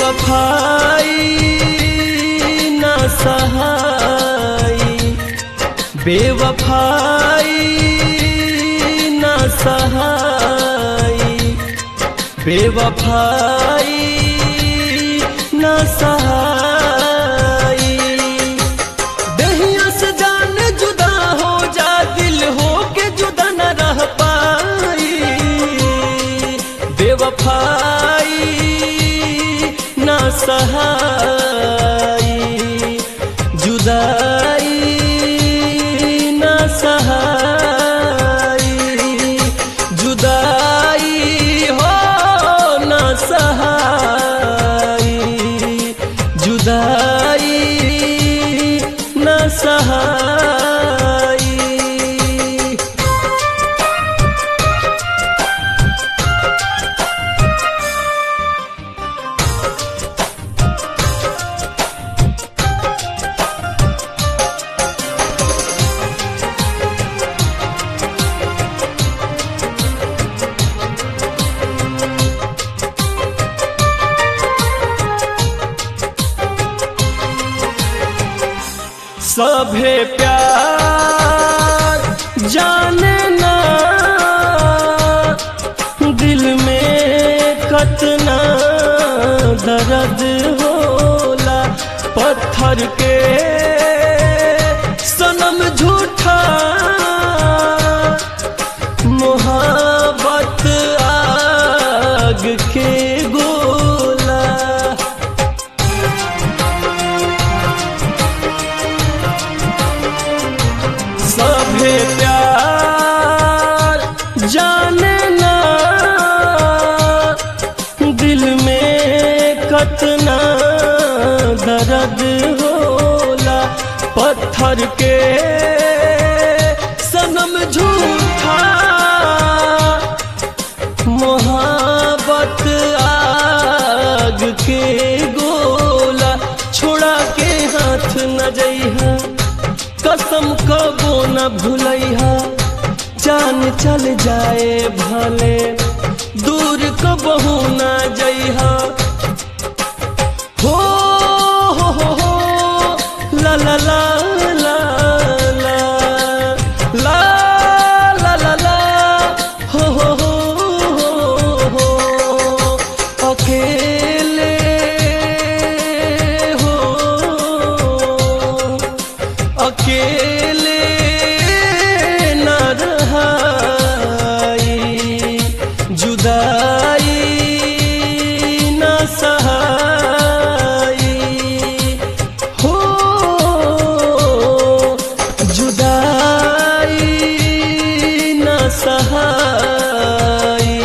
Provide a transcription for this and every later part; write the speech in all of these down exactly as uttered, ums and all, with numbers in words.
बेवफाई ना सहाई, बेवफाई ना सहाई, बेवफाई ना सहाई। दहिया से जान जुदा हो जा, दिल हो के जुदा न रह पाई। बेवफाई ना सहाई, जुदाई ना सहाई, जुदाई हो ना सहाई, जुदाई ना सहाई। सभे प्यार जाने ना, दिल में कतना दर्द होला। पत्थर के सनम झूठा, मोहब्बत आग के गोला। सभे प्यार जाने ना, दिल में कतना दर्द होला। पत्थर के सनम झूठा, मोहब्बत आग के गोला। छोड़ा के हाथ न जइहा, कसम कबो न भूलैहा। जान चल जाए भले, दूर कबहू न जइहा। हो हो हो हो ला ला ला ला ला ला ला ला ला हो हो हो हो अकेले हो, अकेले ना रहाई, जुदाई ना सहाई। हो जुदाई ना सहाई,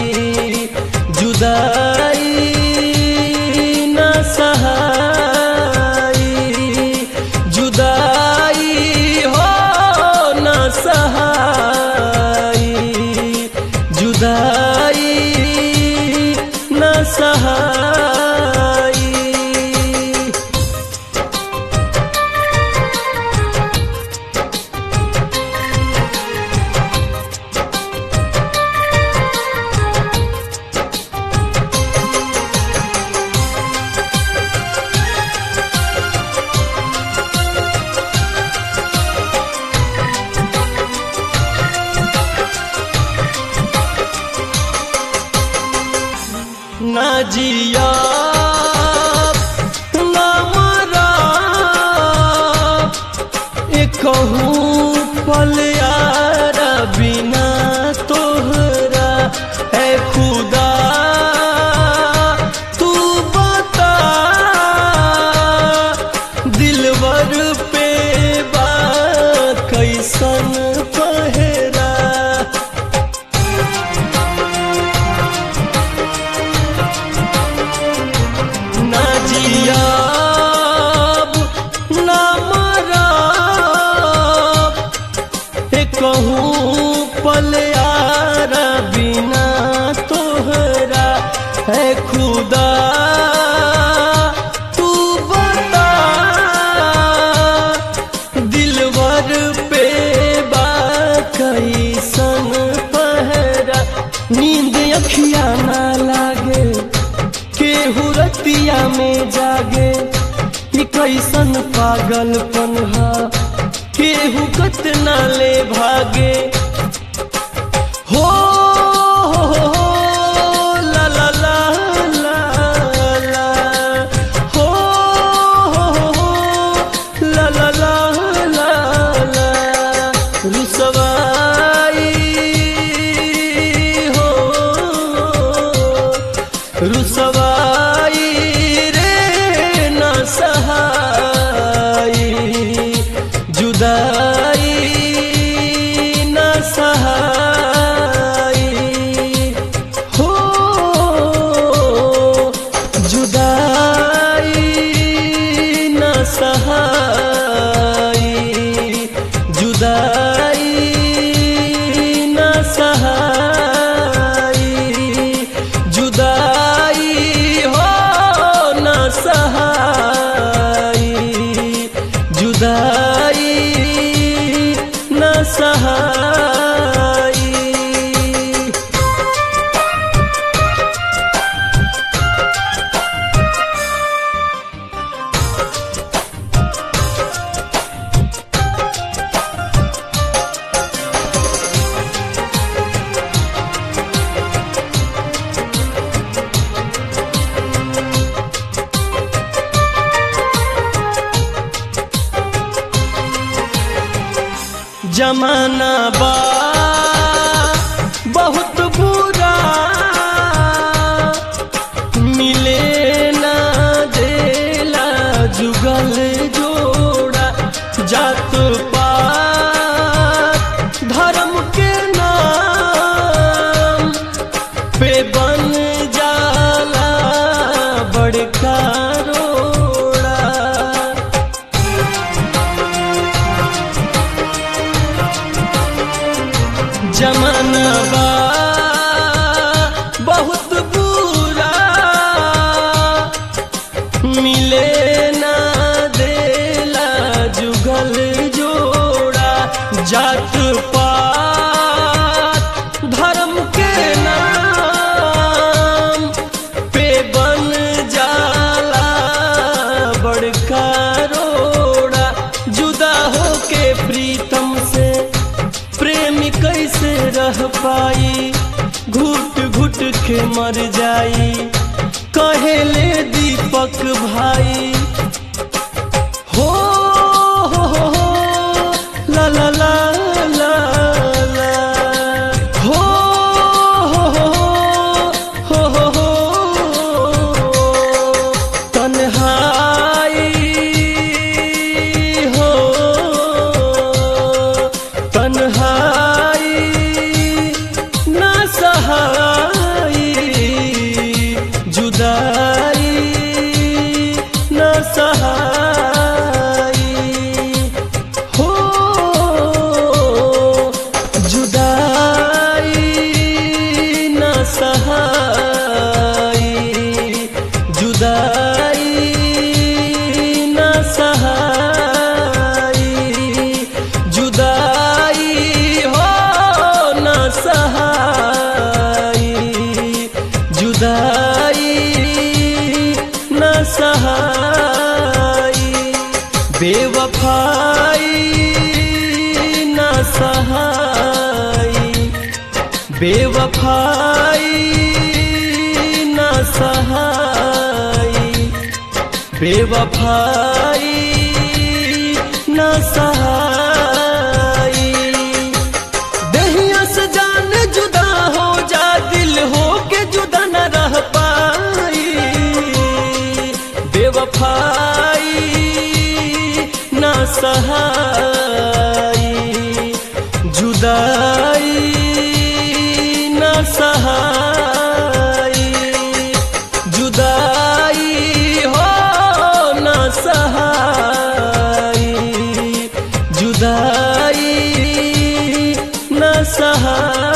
जुदाई ना सहाई, जुदाई हो ना सहाई, जुदाई ना सहाई। ना जिया ना मरा, एकहूँ पल यारा बिना तोहरा। है खुदा तू बता, दिलवर पे बा कैसन पहरा। ना जियाब ना मराब, कहूँ पल यारा बिना तोहरा। है खुदा तू बता, दिलवर पे बा रतिया में जागे कि कैसन पागलपन हा केहू कतना ले भागे हो हो हो ला ला ला ला ला हो हो हो ला ला ला ला ला रुसवाई हो रुसवाई रे न सहाई जुदाई न सहाई हो जुदाई न सहाई जुदाई न सहाई जुदाई हो न सहाई जुदाई न सहाई। जमाना बा बहुत बुरा मिले ना देला जुगल जोड़ा जात पात धर्म के नाम पे बन जाला बड़का रोड़ा जमाना बा बहुत बुरा मिले ना देला जुगल जोड़ा जात पात धर्म के नाम पे बन जाला बड़का रोड़ा जुदा होके प्रीतम से प्रेमी कैसे रह पाई घुट घुट के मर जाई कहेले दीपक भाई हो हो हो ला ला ला ला ला हो हो हो हो हो तन्हाई हो तन्हाई न सहाई जुदाई न सहाई हो जुदाई न सहाई जुदाई न सहाई जुदाई हो न सहाई जुदाई न सहाई बेवफाई न सहाई बेवफाई न सहाई बेवफाई न सहाई दहिया से जान जुदा हो जा दिल हो के जुदा न रह पाई बेवफाई न सहाई जुदाई न सहाई जुदाई हो न सहाई जुदाई न सहाई।